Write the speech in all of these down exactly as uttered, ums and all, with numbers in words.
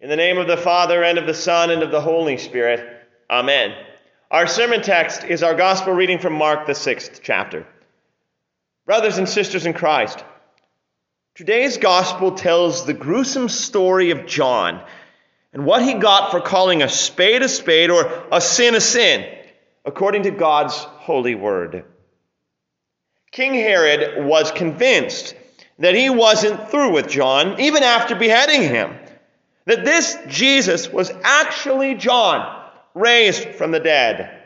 In the name of the Father, and of the Son, and of the Holy Spirit. Amen. Our sermon text is our gospel reading from Mark, the sixth chapter. Brothers and sisters in Christ, today's gospel tells the gruesome story of John and what he got for calling a spade a spade or a sin a sin, according to God's holy word. King Herod was convinced that he wasn't through with John, even after beheading him, that this Jesus was actually John, raised from the dead.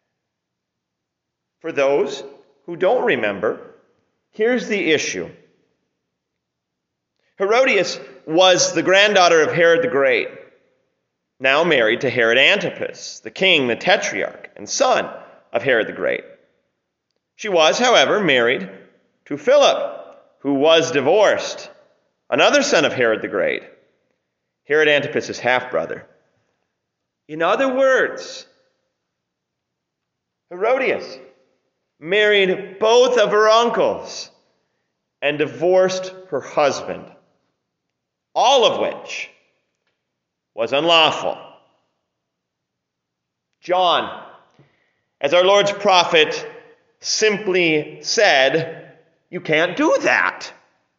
For those who don't remember, here's the issue. Herodias was the granddaughter of Herod the Great, now married to Herod Antipas, the king, the tetrarch, and son of Herod the Great. She was, however, married to Philip, who was divorced, another son of Herod the Great, Herod Antipas' half-brother. In other words, Herodias married both of her uncles and divorced her husband, all of which was unlawful. John, as our Lord's prophet simply said, you can't do that.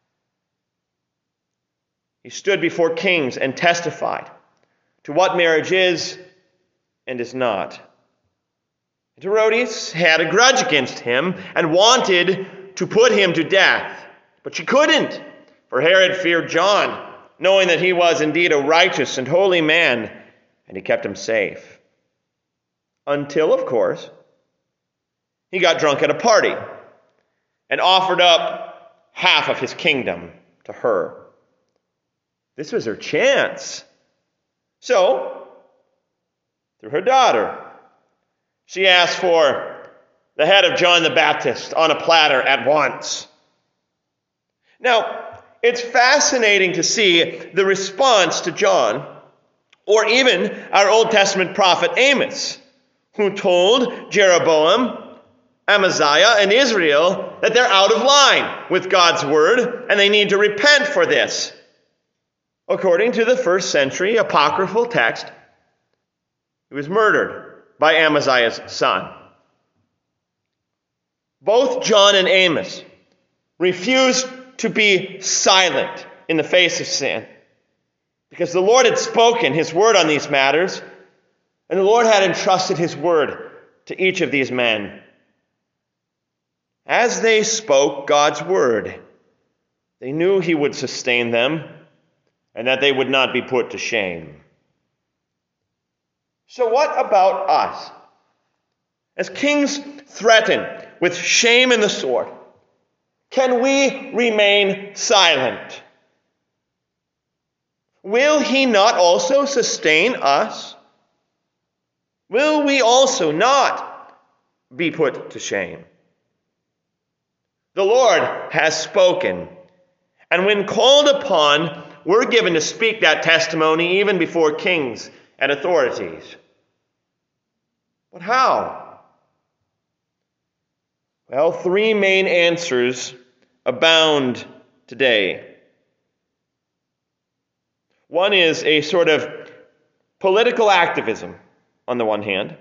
He stood before kings and testified to what marriage is and is not. And Herodias had a grudge against him and wanted to put him to death, but she couldn't, for Herod feared John, knowing that he was indeed a righteous and holy man, and he kept him safe. Until, of course, he got drunk at a party and offered up half of his kingdom to her. This was her chance. So, through her daughter, she asked for the head of John the Baptist on a platter at once. Now, it's fascinating to see the response to John, or even our Old Testament prophet Amos, who told Jeroboam, Amaziah, and Israel that they're out of line with God's word and they need to repent for this. According to the first century apocryphal text, he was murdered by Amaziah's son. Both John and Amos refused to be silent in the face of sin, because the Lord had spoken his word on these matters, and the Lord had entrusted his word to each of these men. As they spoke God's word, they knew he would sustain them and that they would not be put to shame. So what about us? As kings threaten with shame and the sword, can we remain silent? Will he not also sustain us? Will we also not be put to shame? The Lord has spoken, and when called upon, we're given to speak that testimony even before kings and authorities. But how? Well, three main answers abound today. One is a sort of political activism on the one hand,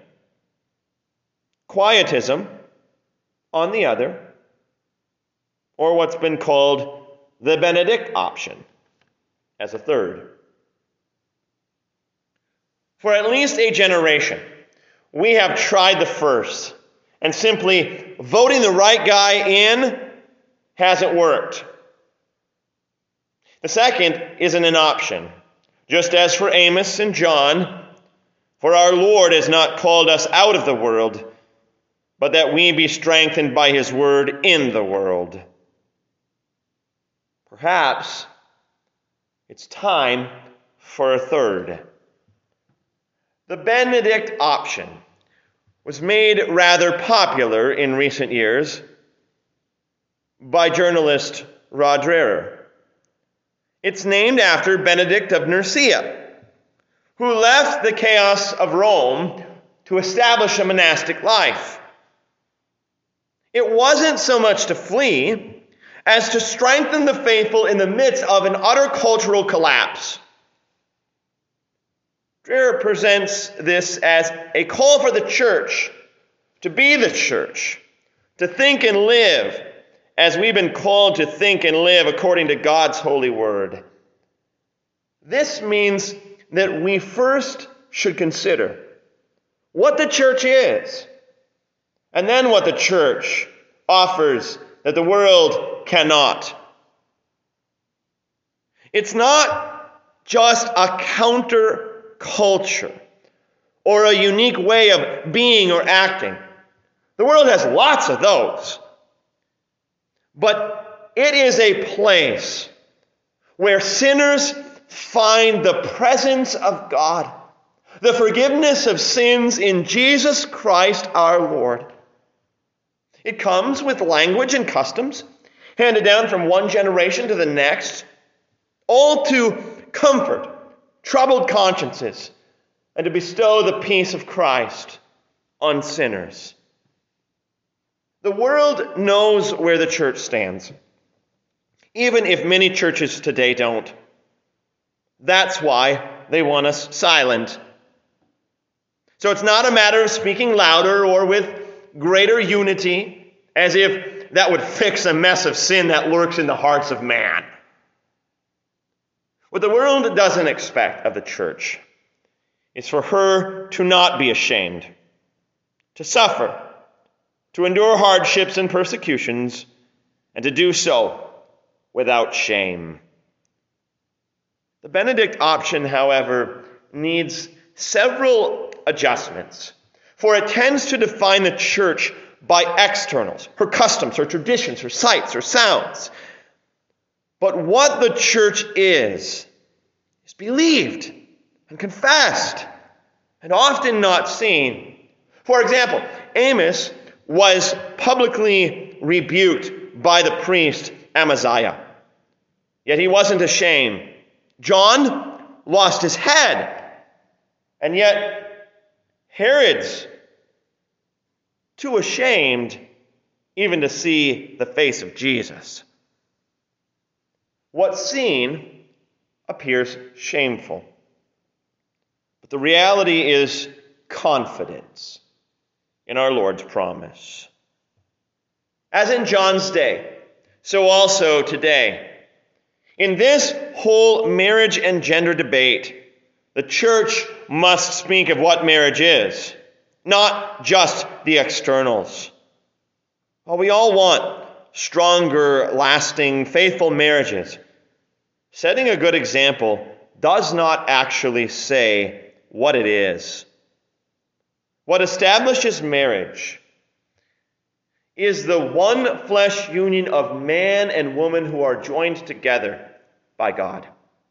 quietism on the other, or what's been called the Benedict option as a third. For at least a generation, we have tried the first, and simply voting the right guy in hasn't worked. The second isn't an option. Just as for Amos and John, for our Lord has not called us out of the world, but that we be strengthened by his word in the world. Perhaps it's time for a third. The Benedict option was made rather popular in recent years by journalist Rod Dreher. It's named after Benedict of Nursia, who left the chaos of Rome to establish a monastic life. It wasn't so much to flee as to strengthen the faithful in the midst of an utter cultural collapse. Dreher presents this as a call for the church to be the church, to think and live as we've been called to think and live according to God's holy word. This means that we first should consider what the church is, and then what the church offers that the world cannot. It's not just a counter-culture or a unique way of being or acting. The world has lots of those. But it is a place where sinners find the presence of God, the forgiveness of sins in Jesus Christ our Lord. It comes with language and customs handed down from one generation to the next, all to comfort troubled consciences and to bestow the peace of Christ on sinners. The world knows where the church stands, even if many churches today don't. That's why they want us silent. So it's not a matter of speaking louder or with greater unity, as if that would fix a mess of sin that lurks in the hearts of man. What the world doesn't expect of the church is for her to not be ashamed, to suffer, to endure hardships and persecutions, and to do so without shame. The Benedict option, however, needs several adjustments, for it tends to define the church by externals, her customs, her traditions, her sights, her sounds. But what the church is, is believed and confessed, and often not seen. For example, Amos was publicly rebuked by the priest Amaziah, yet he wasn't ashamed. John lost his head, and yet Herod's too ashamed even to see the face of Jesus. What's seen appears shameful, but the reality is confidence in our Lord's promise. As in John's day, so also today. In this whole marriage and gender debate, the church must speak of what marriage is, not just the externals. While we all want stronger, lasting, faithful marriages, setting a good example does not actually say what it is. What establishes marriage is the one flesh union of man and woman who are joined together by God.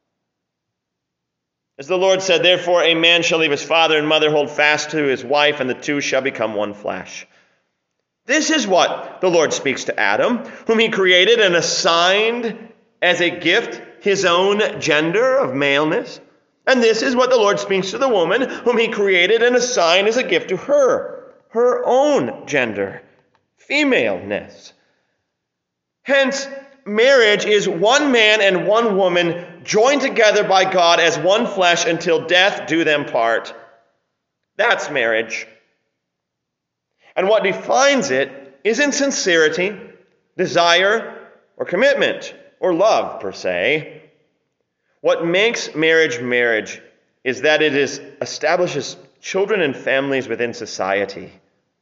As the Lord said, therefore a man shall leave his father and mother, hold fast to his wife, and the two shall become one flesh. This is what the Lord speaks to Adam, whom he created and assigned as a gift his own gender of maleness. And this is what the Lord speaks to the woman, whom he created and assigned as a gift to her, her own gender, femaleness. Hence, marriage is one man and one woman joined together by God as one flesh until death do them part. That's marriage. And what defines it isn't sincerity, desire, or commitment, or love per se. What makes marriage marriage is that it is establishes children and families within society.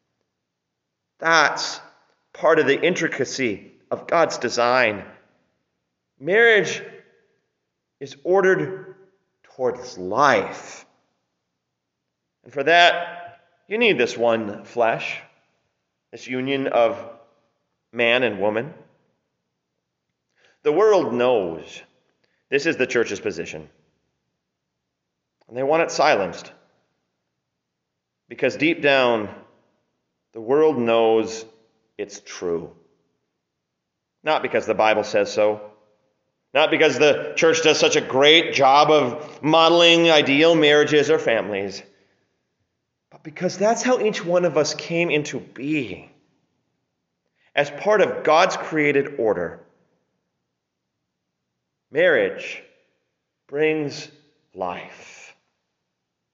That's part of the intricacy of God's design. Marriage is ordered towards life. And for that, you need this one flesh, this union of man and woman. The world knows this is the church's position, and they want it silenced, because deep down, the world knows it's true. Not because the Bible says so, not because the church does such a great job of modeling ideal marriages or families, but because that's how each one of us came into being, as part of God's created order. Marriage brings life.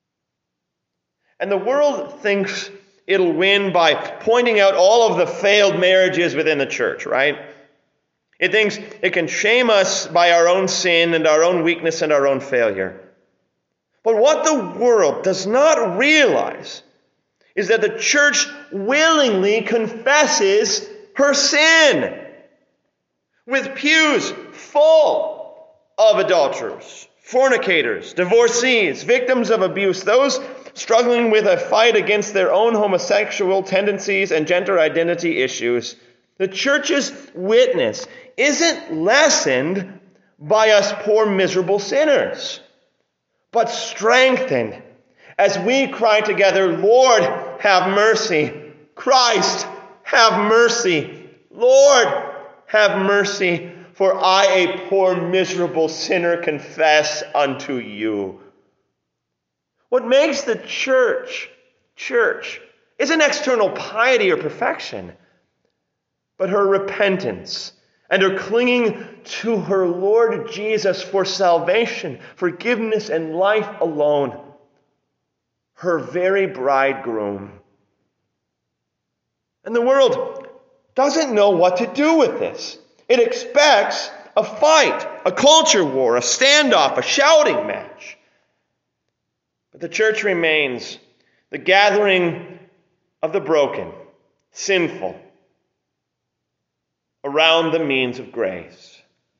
And the world thinks it'll win by pointing out all of the failed marriages within the church, right? It thinks it can shame us by our own sin and our own weakness and our own failure. But what the world does not realize is that the church willingly confesses her sin, with pews full of adulterers, fornicators, divorcees, victims of abuse, those struggling with a fight against their own homosexual tendencies and gender identity issues. The church's witness isn't lessened by us poor, miserable sinners, but strengthened as we cry together, Lord, have mercy. Christ, have mercy. Lord, have mercy. For I, a poor, miserable sinner, confess unto you. What makes the church church isn't external piety or perfection, but her repentance and her clinging to her Lord Jesus for salvation, forgiveness, and life alone, her very bridegroom. And the world doesn't know what to do with this. It expects a fight, a culture war, a standoff, a shouting match. But the church remains the gathering of the broken, sinful, around the means of grace.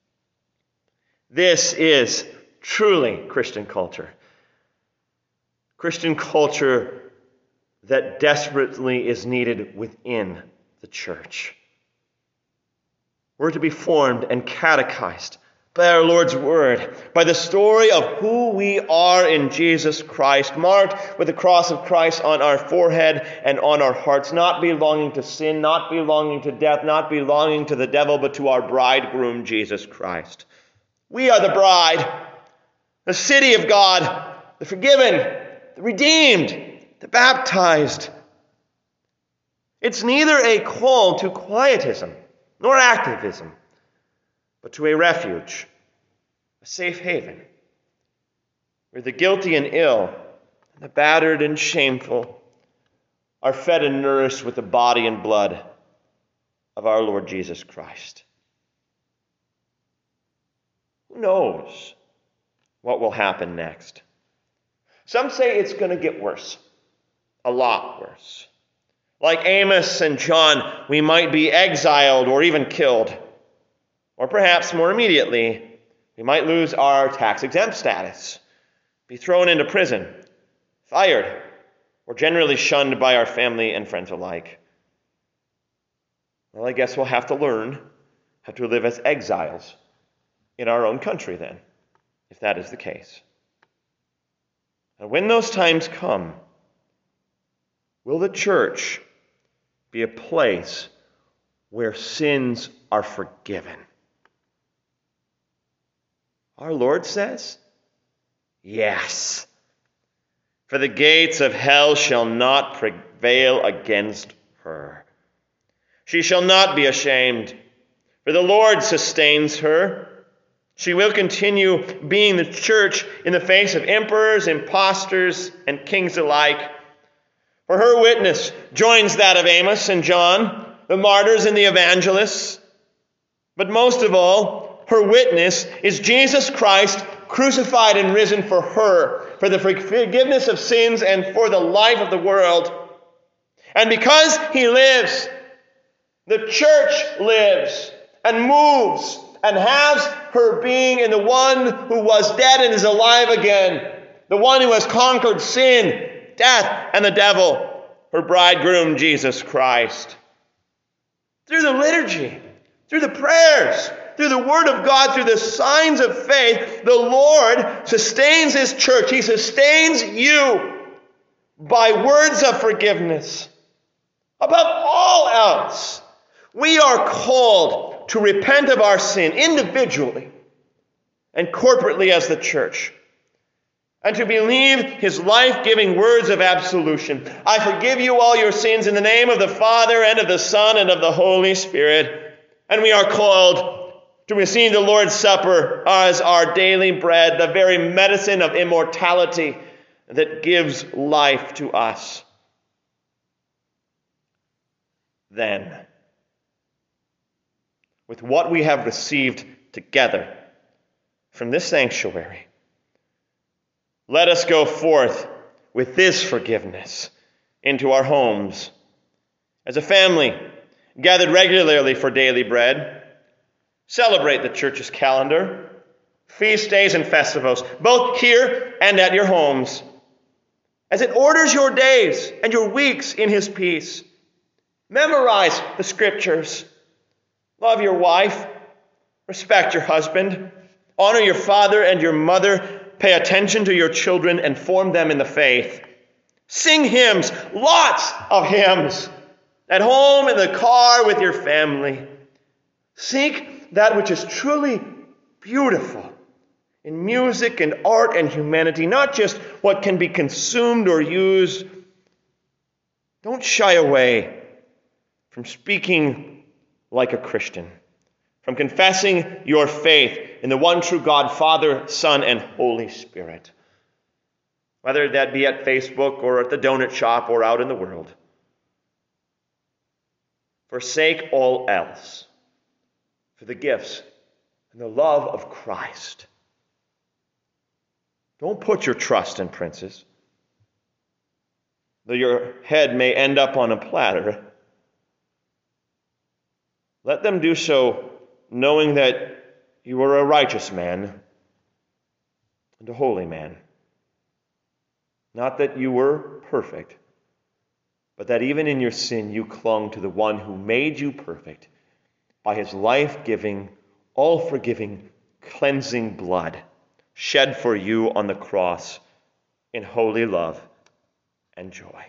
This is truly Christian culture. Christian culture that desperately is needed within the church. We're to be formed and catechized by our Lord's word, by the story of who we are in Jesus Christ, marked with the cross of Christ on our forehead and on our hearts, not belonging to sin, not belonging to death, not belonging to the devil, but to our bridegroom, Jesus Christ. We are the bride, the city of God, the forgiven, the redeemed, the baptized. It's neither a call to quietism nor activism, but to a refuge, a safe haven, where the guilty and ill, and the battered and shameful are fed and nourished with the body and blood of our Lord Jesus Christ. Who knows what will happen next? Some say it's going to get worse, a lot worse. Like Amos and John, we might be exiled or even killed. Or perhaps more immediately, we might lose our tax-exempt status, be thrown into prison, fired, or generally shunned by our family and friends alike. Well, I guess we'll have to learn how to live as exiles in our own country then, if that is the case. And when those times come, will the church be a place where sins are forgiven? Our Lord says, yes. For the gates of hell shall not prevail against her. She shall not be ashamed, for the Lord sustains her. She will continue being the church in the face of emperors, impostors, and kings alike. For her witness joins that of Amos and John, the martyrs and the evangelists. But most of all, her witness is Jesus Christ, crucified and risen for her, for the forgiveness of sins and for the life of the world. And because he lives, the church lives and moves and has her being in the one who was dead and is alive again, the one who has conquered sin, death, and the devil, her bridegroom, Jesus Christ. Through the liturgy, through the prayers, through the word of God, through the signs of faith, the Lord sustains his church. He sustains you by words of forgiveness. Above all else, we are called to repent of our sin individually and corporately as the church, and to believe his life-giving words of absolution. I forgive you all your sins in the name of the Father and of the Son and of the Holy Spirit. And we are called to receive the Lord's Supper as our daily bread, the very medicine of immortality, that gives life to us. Then, with what we have received together from this sanctuary, let us go forth with this forgiveness into our homes as a family gathered regularly for daily bread. Celebrate the church's calendar, feast days and festivals, both here and at your homes, as it orders your days and your weeks in his peace. Memorize the scriptures. Love your wife. Respect your husband. Honor your father and your mother. Pay attention to your children and form them in the faith. Sing hymns, lots of hymns, at home, in the car, with your family. Seek that which is truly beautiful in music and art and humanity, not just what can be consumed or used. Don't shy away from speaking like a Christian, from confessing your faith in the one true God, Father, Son, and Holy Spirit, whether that be at Facebook or at the donut shop or out in the world. Forsake all else for the gifts and the love of Christ. Don't put your trust in princes, though your head may end up on a platter. Let them do so knowing that you are a righteous man and a holy man. Not that you were perfect, but that even in your sin you clung to the one who made you perfect by his life-giving, all-forgiving, cleansing blood shed for you on the cross in holy love and joy.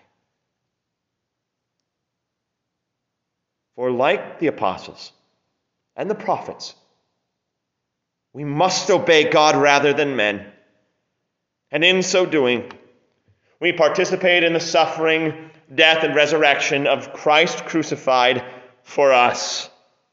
For like the apostles and the prophets, we must obey God rather than men. And in so doing, we participate in the suffering, death, and resurrection of Christ crucified for us.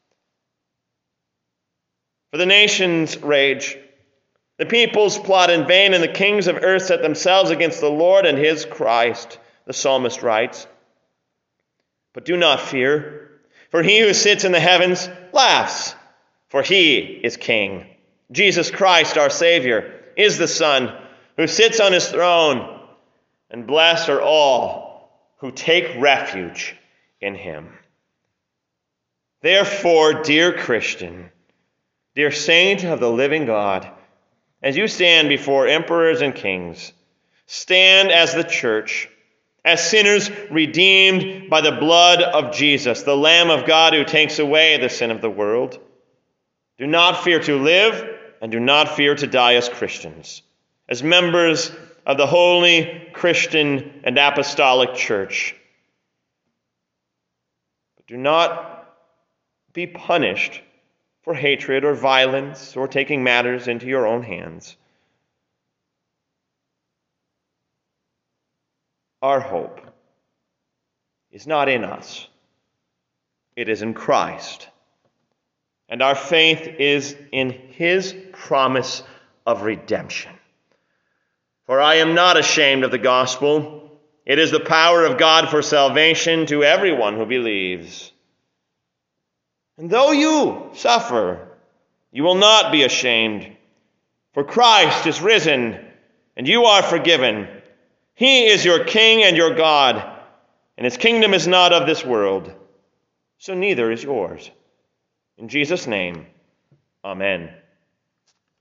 For the nations rage, the peoples plot in vain, and the kings of earth set themselves against the Lord and his Christ, the psalmist writes. But do not fear, for he who sits in the heavens laughs, for he is king. Jesus Christ, our Savior, is the Son who sits on his throne, and blessed are all who take refuge in him. Therefore, dear Christian, dear saint of the living God, as you stand before emperors and kings, stand as the church, as sinners redeemed by the blood of Jesus, the Lamb of God who takes away the sin of the world. Do not fear to live, and do not fear to die as Christians, as members of the holy Christian and apostolic church. But do not be punished for hatred or violence or taking matters into your own hands. Our hope is not in us. It is in Christ. And our faith is in his promise of redemption. For I am not ashamed of the gospel. It is the power of God for salvation to everyone who believes. And though you suffer, you will not be ashamed. For Christ is risen, and you are forgiven. He is your King and your God, and his kingdom is not of this world, so neither is yours. In Jesus' name, amen.